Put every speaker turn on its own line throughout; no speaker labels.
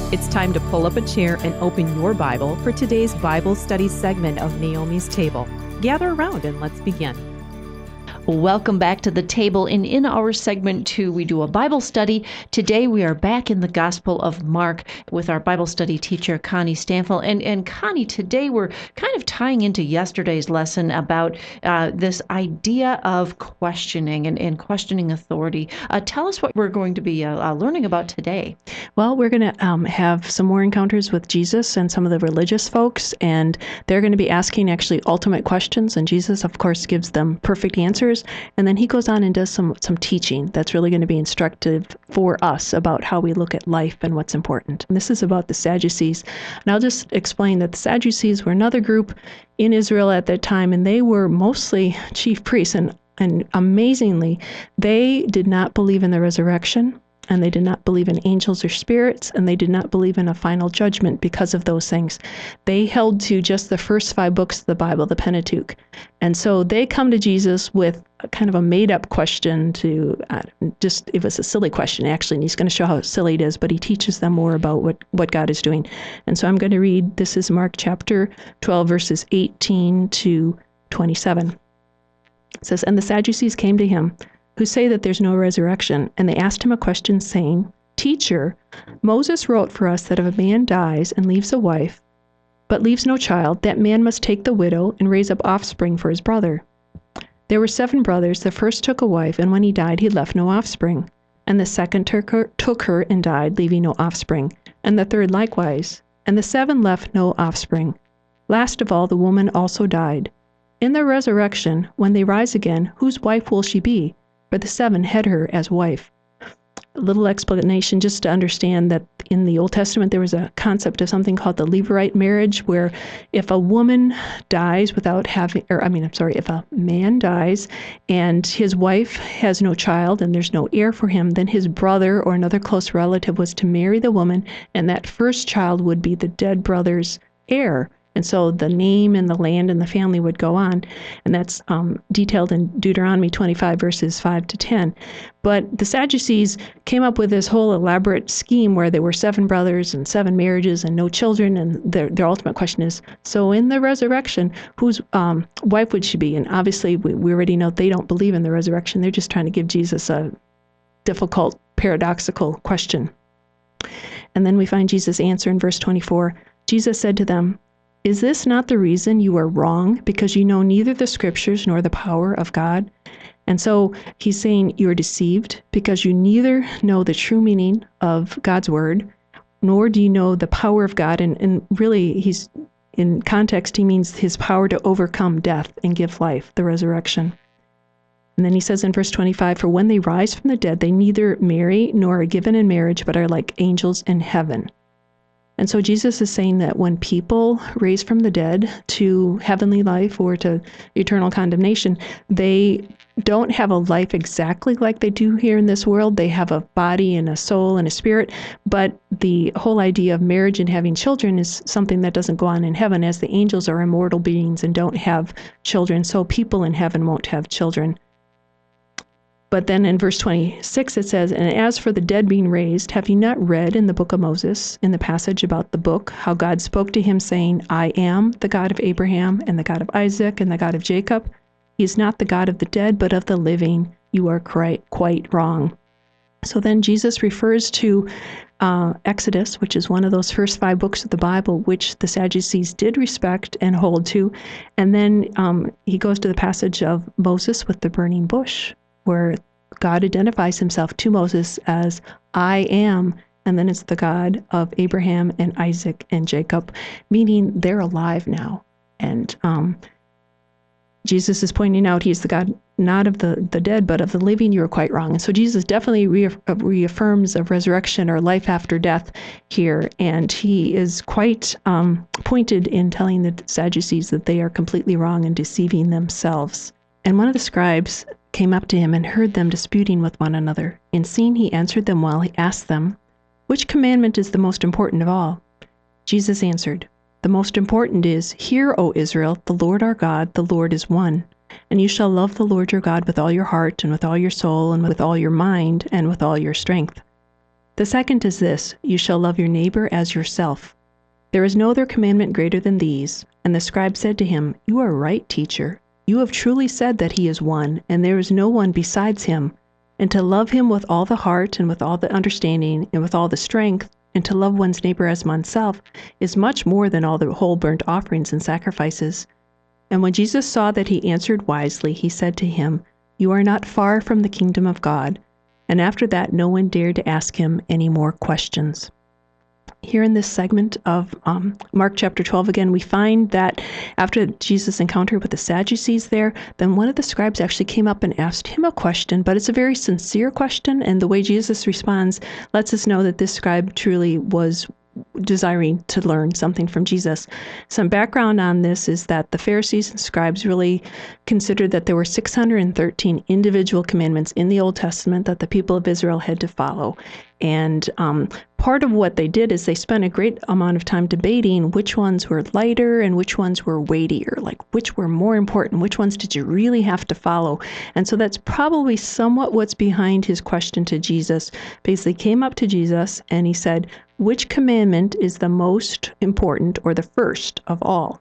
It's time to pull up a chair and open your Bible for today's Bible study segment of Naomi's Table. Gather around and let's begin.
Welcome back to the table. And in our segment 2, we do a Bible study. Today, we are back in the Gospel of Mark with our Bible study teacher, Connie Stanfill. And Connie, today we're kind of tying into yesterday's lesson about this idea of questioning and questioning authority. Tell us what we're going to be learning about today.
Well, we're going to have some more encounters with Jesus and some of the religious folks, and they're going to be asking actually ultimate questions, and Jesus, of course, gives them perfect answers. And then he goes on and does some teaching that's really going to be instructive for us about how we look at life and what's important. And this is about the Sadducees. And I'll just explain that the Sadducees were another group in Israel at that time, and they were mostly chief priests. And amazingly, they did not believe in the resurrection, and they did not believe in angels or spirits, and they did not believe in a final judgment because of those things. They held to just the first 5 books of the Bible, the Pentateuch. And so they come to Jesus with a kind of a made-up question it was a silly question, actually, and he's going to show how silly it is, but he teaches them more about what God is doing. And so I'm going to read, this is Mark chapter 12, verses 18 to 27. It says, "And the Sadducees came to him, who say that there's no resurrection, and they asked him a question, saying, 'Teacher, Moses wrote for us that if a man dies and leaves a wife, but leaves no child, that man must take the widow and raise up offspring for his brother. There were 7 brothers. The first took a wife, and when he died, he left no offspring. And the second took her and died, leaving no offspring. And the third likewise. And the 7 left no offspring. Last of all, the woman also died. In the resurrection, when they rise again, whose wife will she be? For the 7 had her as wife.'" A little explanation just to understand that in the Old Testament there was a concept of something called the Levirate marriage, where if a woman dies if a man dies and his wife has no child and there's no heir for him, then his brother or another close relative was to marry the woman, and that first child would be the dead brother's heir. And so the name and the land and the family would go on. And that's detailed in Deuteronomy 25, verses 5 to 10. But the Sadducees came up with this whole elaborate scheme where there were 7 brothers and 7 marriages and no children. And their ultimate question is, so in the resurrection, whose wife would she be? And obviously, we already know they don't believe in the resurrection. They're just trying to give Jesus a difficult, paradoxical question. And then we find Jesus' answer in verse 24. Jesus said to them, "Is this not the reason you are wrong, because you know neither the scriptures nor the power of God?" And so he's saying you're deceived because you neither know the true meaning of God's word, nor do you know the power of God. And really, he's in context, he means his power to overcome death and give life, the resurrection. And then he says in verse 25, "For when they rise from the dead, they neither marry nor are given in marriage, but are like angels in heaven." And so Jesus is saying that when people raise from the dead to heavenly life or to eternal condemnation, they don't have a life exactly like they do here in this world. They have a body and a soul and a spirit, but the whole idea of marriage and having children is something that doesn't go on in heaven, as the angels are immortal beings and don't have children, so people in heaven won't have children. But then in verse 26 it says, "And as for the dead being raised, have you not read in the book of Moses, in the passage about the book, how God spoke to him saying, 'I am the God of Abraham and the God of Isaac and the God of Jacob'? He is not the God of the dead, but of the living. You are quite wrong." So then Jesus refers to Exodus, which is one of those first 5 books of the Bible, which the Sadducees did respect and hold to. And then he goes to the passage of Moses with the burning bush, where God identifies himself to Moses as "I am," and then it's the God of Abraham and Isaac and Jacob, meaning they're alive now. And Jesus is pointing out he's the God not of the dead, but of the living. You're quite wrong. And so Jesus definitely reaffirms of resurrection or life after death here, and he is quite pointed in telling the Sadducees that they are completely wrong and deceiving themselves. And one of the scribes came up to him and heard them disputing with one another. And seeing he answered them well, he asked them, "Which commandment is the most important of all?" Jesus answered, "The most important is, 'Hear, O Israel, the Lord our God, the Lord is one. And you shall love the Lord your God with all your heart and with all your soul and with all your mind and with all your strength.' The second is this, you shall love your neighbor as yourself. There is no other commandment greater than these. And the scribe said to him, You are right, teacher. You have truly said that he is one, and there is no one besides him. And to love him with all the heart, and with all the understanding, and with all the strength, and to love one's neighbor as oneself, is much more than all the whole burnt offerings and sacrifices. And when Jesus saw that he answered wisely, he said to him, You are not far from the kingdom of God. And after that, no one dared to ask him any more questions. Here in this segment of Mark chapter 12, again, we find that after Jesus' encounter with the Sadducees there, then one of the scribes actually came up and asked him a question, but it's a very sincere question, and the way Jesus responds lets us know that this scribe truly was desiring to learn something from Jesus. Some background on this is that the Pharisees and scribes really considered that there were 613 individual commandments in the Old Testament that the people of Israel had to follow. And part of what they did is they spent a great amount of time debating which ones were lighter and which ones were weightier, like which were more important, which ones did you really have to follow. And so that's probably somewhat what's behind his question to Jesus. Basically came up to Jesus and he said, which commandment is the most important or the first of all?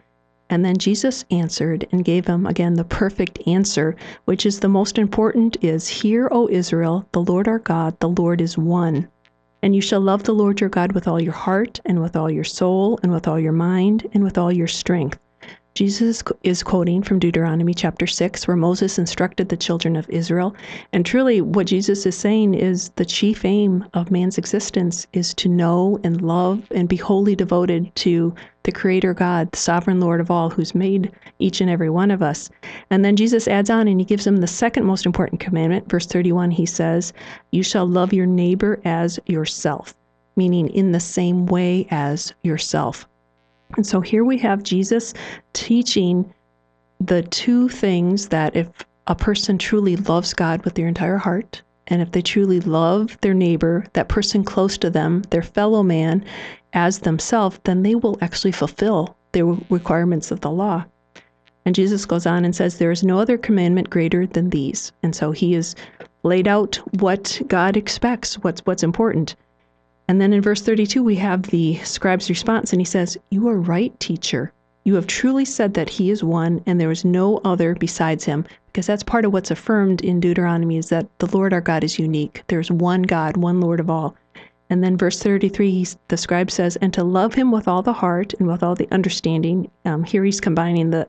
And then Jesus answered and gave him, again, the perfect answer, which is the most important is, Hear, O Israel, the Lord our God, the Lord is one. And you shall love the Lord your God with all your heart and with all your soul and with all your mind and with all your strength. Jesus is quoting from Deuteronomy chapter 6, where Moses instructed the children of Israel. And truly, what Jesus is saying is the chief aim of man's existence is to know and love and be wholly devoted to the Creator God, the sovereign Lord of all, who's made each and every one of us. And then Jesus adds on and he gives them the second most important commandment. Verse 31, he says, You shall love your neighbor as yourself, meaning in the same way as yourself. And so here we have Jesus teaching the two things that if a person truly loves God with their entire heart, and if they truly love their neighbor, that person close to them, their fellow man, as themselves, then they will actually fulfill the requirements of the law. And Jesus goes on and says, there is no other commandment greater than these. And so he has laid out what God expects, what's important. And then in verse 32, we have the scribe's response, and he says, You are right, teacher. You have truly said that he is one, and there is no other besides him. Because that's part of what's affirmed in Deuteronomy, is that the Lord our God is unique. There's one God, one Lord of all. And then verse 33, the scribe says, and to love him with all the heart and with all the understanding. Here he's combining the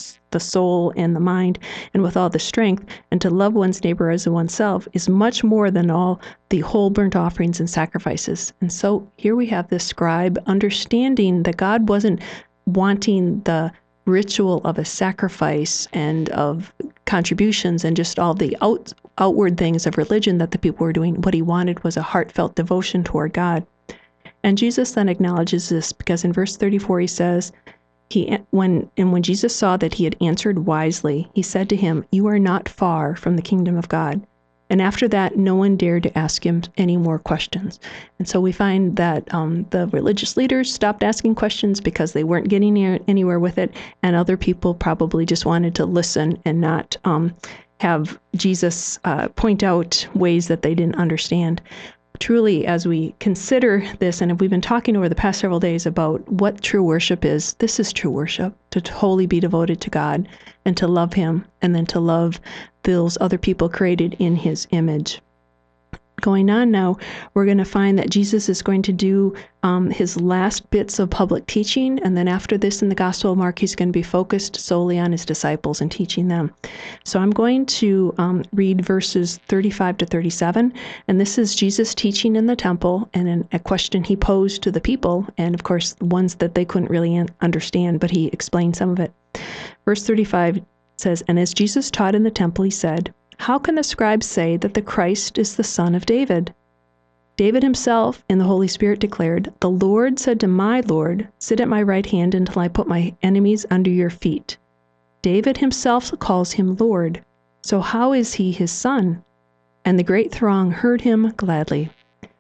soul and the mind, and with all the strength, and to love one's neighbor as oneself is much more than all the whole burnt offerings and sacrifices. And so here we have this scribe understanding that God wasn't wanting the ritual of a sacrifice and of contributions and just all the outward things of religion that the people were doing. What he wanted was a heartfelt devotion toward God. And Jesus then acknowledges this, because in verse 34 he says, when Jesus saw that he had answered wisely, he said to him, You are not far from the kingdom of God. And after that, no one dared to ask him any more questions. And so we find that the religious leaders stopped asking questions because they weren't getting anywhere with it, and other people probably just wanted to listen and not have Jesus point out ways that they didn't understand. Truly, as we consider this, and we've been talking over the past several days about what true worship is, this is true worship, to wholly be devoted to God and to love him, and then to love those other people created in his image. Going on now, we're going to find that Jesus is going to do his last bits of public teaching, and then after this in the Gospel of Mark, he's going to be focused solely on his disciples and teaching them. So I'm going to read verses 35 to 37, and this is Jesus teaching in the temple, and a question he posed to the people, and of course, ones that they couldn't really understand, but he explained some of it. Verse 35 says, And as Jesus taught in the temple, he said, How can the scribes say that the Christ is the son of David? David himself in the Holy Spirit declared, The Lord said to my Lord, Sit at my right hand until I put my enemies under your feet. David himself calls him Lord. So how is he his son? And the great throng heard him gladly.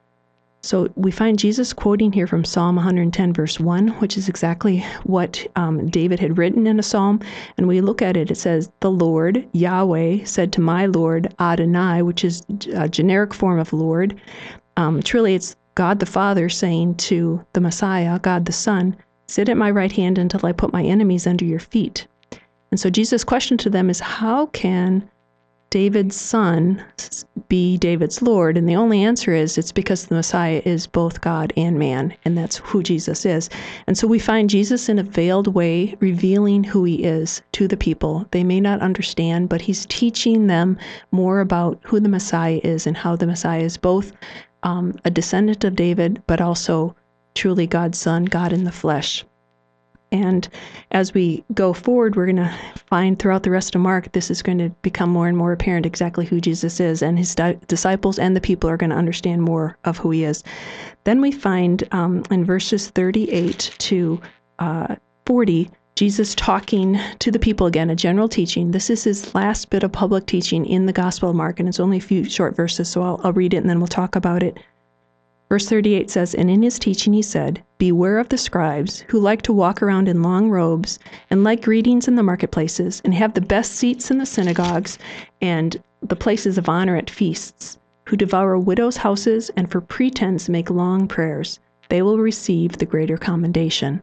So we find Jesus quoting here from Psalm 110, verse 1, which is exactly what David had written in a psalm. And we look at it, it says, The Lord, Yahweh, said to my Lord, Adonai, which is a generic form of Lord. Truly, it's God the Father saying to the Messiah, God the Son, sit at my right hand until I put my enemies under your feet. And so Jesus' question to them is, how can David's son be David's Lord? And the only answer is, it's because the Messiah is both God and man, and that's who Jesus is. And so we find Jesus in a veiled way revealing who he is to the people. They may not understand, but he's teaching them more about who the Messiah is and how the Messiah is both a descendant of David, but also truly God's son, God in the flesh. And as we go forward, we're going to find throughout the rest of Mark, this is going to become more and more apparent exactly who Jesus is, and his disciples and the people are going to understand more of who he is. Then we find in verses 38 to 40, Jesus talking to the people again, a general teaching. This is his last bit of public teaching in the Gospel of Mark, and it's only a few short verses, so I'll read it and then we'll talk about it. Verse 38 says, and in his teaching he said, beware of the scribes who like to walk around in long robes and like greetings in the marketplaces and have the best seats in the synagogues and the places of honor at feasts, who devour widows' houses and for pretense make long prayers. They will receive the greater commendation.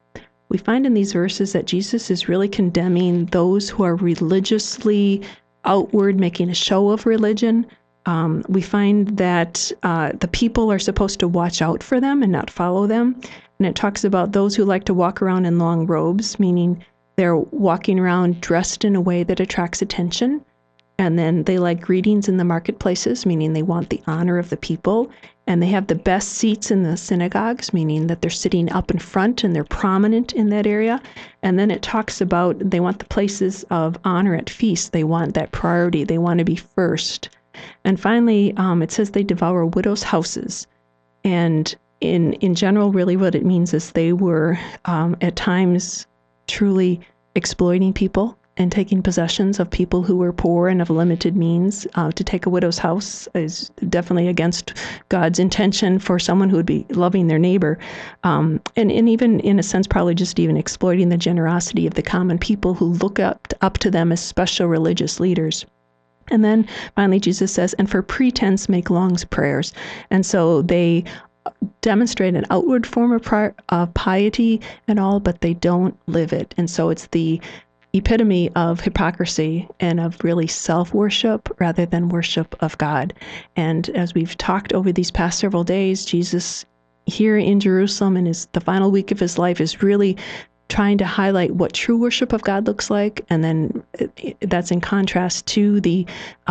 We find in these verses that Jesus is really condemning those who are religiously outward, making a show of religion. We find that the people are supposed to watch out for them and not follow them. And it talks about those who like to walk around in long robes, meaning they're walking around dressed in a way that attracts attention. And then they like greetings in the marketplaces, meaning they want the honor of the people. And they have the best seats in the synagogues, meaning that they're sitting up in front and they're prominent in that area. And then it talks about they want the places of honor at feasts. They want that priority. They want to be first. And finally, it says they devour widows' houses. And in general, really what it means is they were at times truly exploiting people and taking possessions of people who were poor and of limited means. To take a widow's house is definitely against God's intention for someone who would be loving their neighbor. And even in a sense, probably just even exploiting the generosity of the common people who look up to them as special religious leaders. And then finally, Jesus says, and for pretense make long prayers. And so they demonstrate an outward form of piety and all, but they don't live it. And so it's the epitome of hypocrisy and of really self-worship rather than worship of God. And as we've talked over these past several days, Jesus here in Jerusalem in the final week of his life is really trying to highlight what true worship of God looks like, and then that's in contrast to the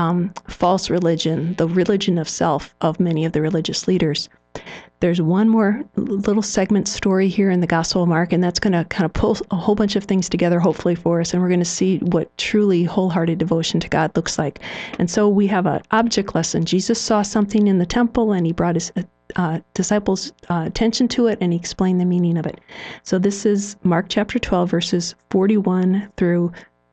false religion, the religion of self of many of the religious leaders. There's one more little segment story here in the Gospel of Mark, and that's going to kind of pull a whole bunch of things together, hopefully, for us, and we're going to see what truly wholehearted devotion to God looks like. And so we have an object lesson. Jesus saw something in the temple, and he brought his disciples' attention to it, and he explained the meaning of it. So this is Mark chapter 12, verses 41 through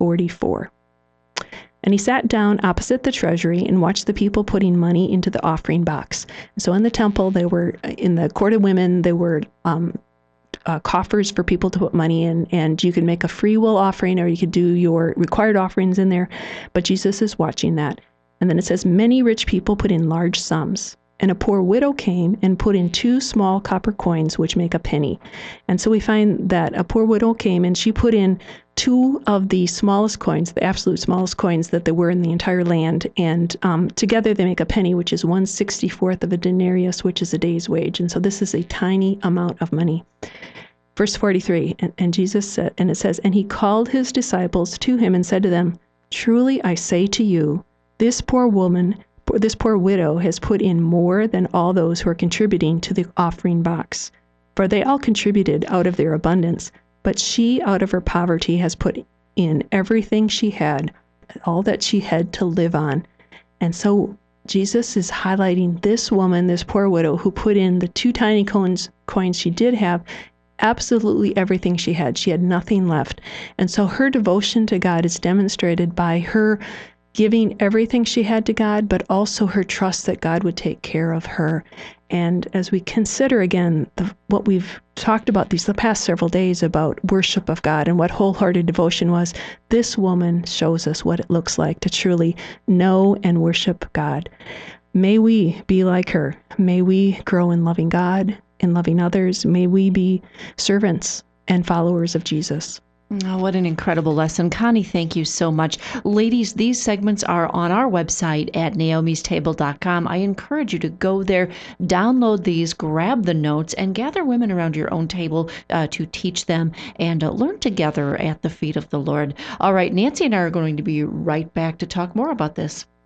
44. And he sat down opposite the treasury and watched the people putting money into the offering box. So in the temple, in the court of women, there were coffers for people to put money in, and you could make a free will offering or you could do your required offerings in there. But Jesus is watching that. And then it says, many rich people put in large sums. And a poor widow came and put in 2 small copper coins, which make a penny. And so we find that a poor widow came and she put in 2 of the smallest coins, the absolute smallest coins that there were in the entire land. And together they make a penny, which is 1/64 of a denarius, which is a day's wage. And so this is a tiny amount of money. Verse 43, and Jesus said, and it says, and he called his disciples to him and said to them, truly I say to you, this poor widow has put in more than all those who are contributing to the offering box. For they all contributed out of their abundance, but she out of her poverty has put in everything she had, all that she had to live on. And so Jesus is highlighting this woman, this poor widow, who put in the 2 tiny coins she did have, absolutely everything she had. She had nothing left. And so her devotion to God is demonstrated by her giving everything she had to God, but also her trust that God would take care of her. And as we consider again what we've talked about the past several days about worship of God and what wholehearted devotion was, this woman shows us what it looks like to truly know and worship God. may we be like her. May we grow in loving God, in loving others. May we be servants and followers of Jesus.
Oh, what an incredible lesson. Connie, thank you so much. Ladies, these segments are on our website at naomistable.com. I encourage you to go there, download these, grab the notes, and gather women around your own table to teach them and learn together at the feet of the Lord. All right, Nancy and I are going to be right back to talk more about this.